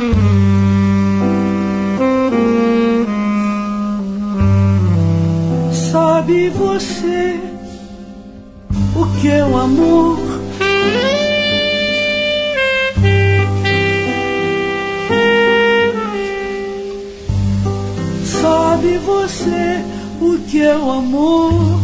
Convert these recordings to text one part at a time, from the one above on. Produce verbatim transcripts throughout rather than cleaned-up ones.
Sabe você o que é o amor? Sabe você o que é o amor?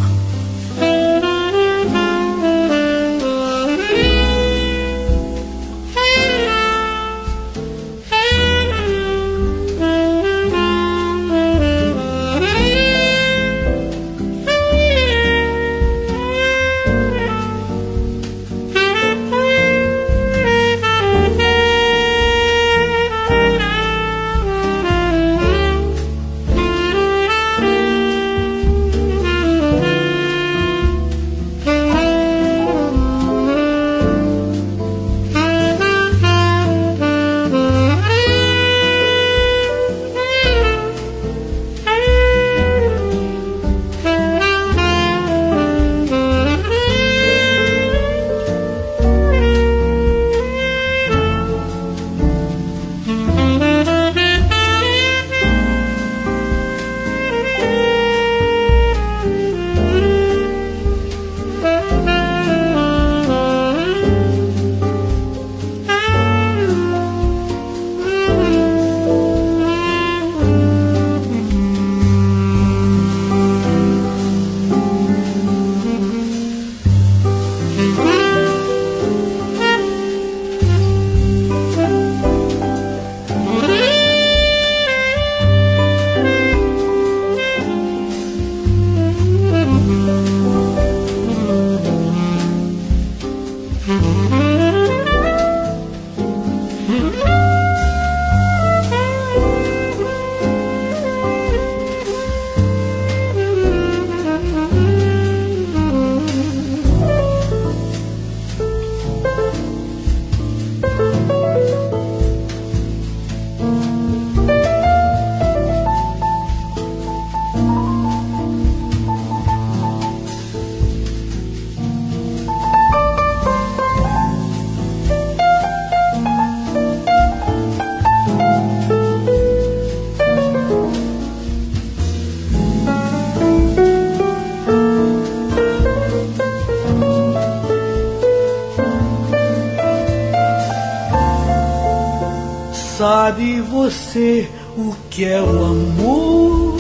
Sabe você o que é o amor?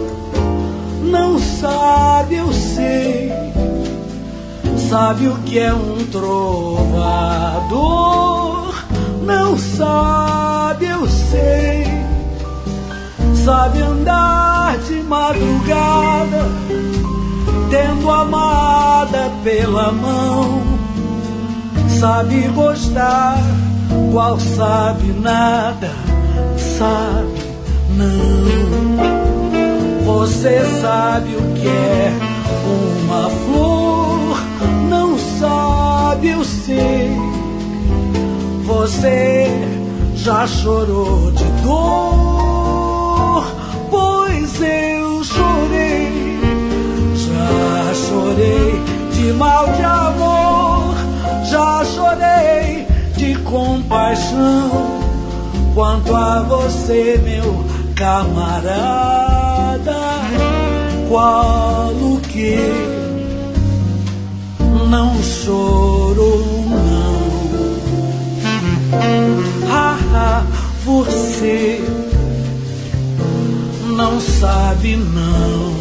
Não sabe, eu sei. Sabe o que é um trovador? Não sabe, eu sei. Sabe andar de madrugada, tendo amada pela mão. Sabe gostar, qual sabe nada, sabe não. Você sabe o que é uma flor, não sabe, eu sei. Você já chorou de dor, pois eu chorei. Já chorei de mal de amor, já chorei de compaixão. Quanto a você, meu camarada, qual o que não chorou não? Ah, ah, você não sabe não.